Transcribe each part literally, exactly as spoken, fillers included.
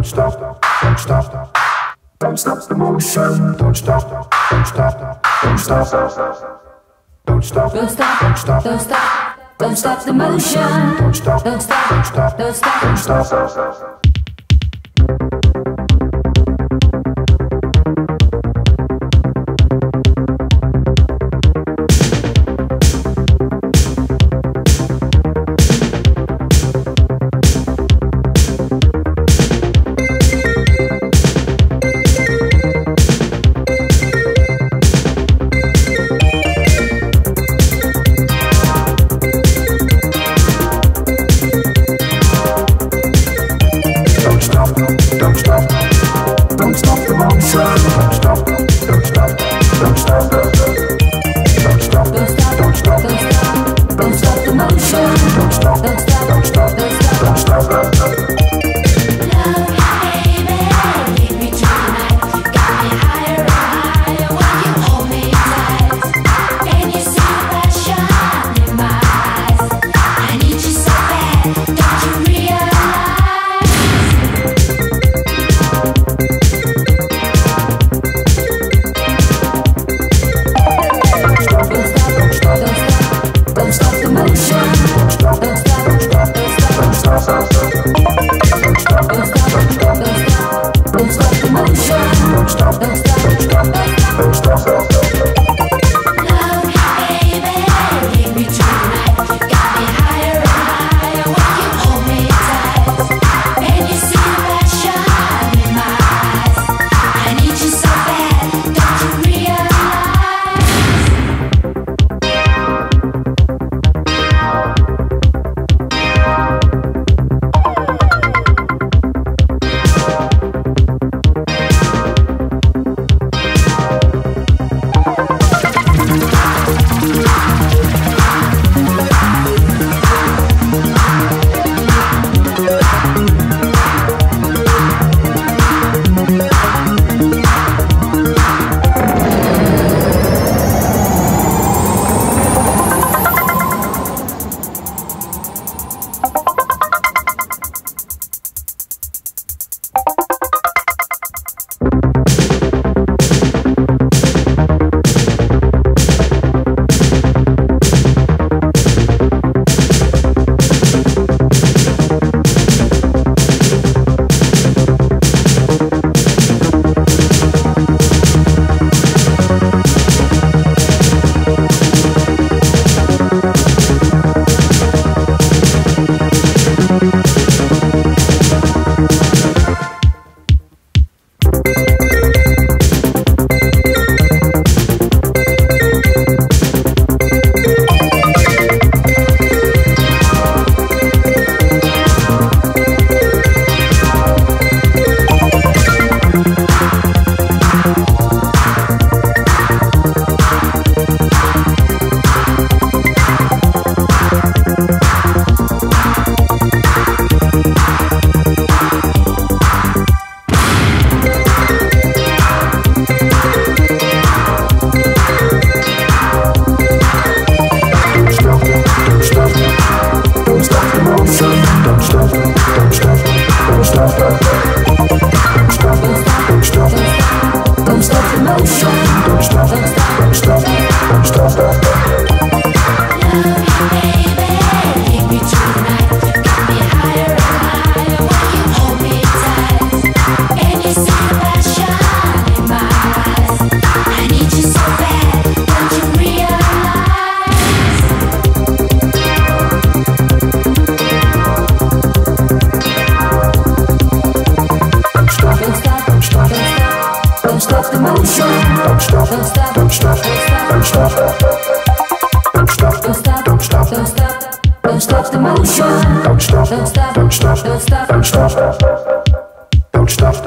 don't stop, don't stop, don't stop the motion, don't stop, don't stop, don't stop, don't stop, Don't stop, don't stop, don't stop, don't stop the motion. don't stop, Don't stop, don't stop, don't stop, don't stop. Don't stop, don't stop the motion. Don't stop, don't stop, don't stop. Don't stop, don't stop, don't stop, don't stop, don't stop the motion. don't stop, Don't stop, don't stop, don't stop, don't stop.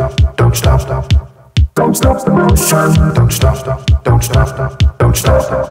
Don't stop the motion. Don't stop, don't stop, don't stop.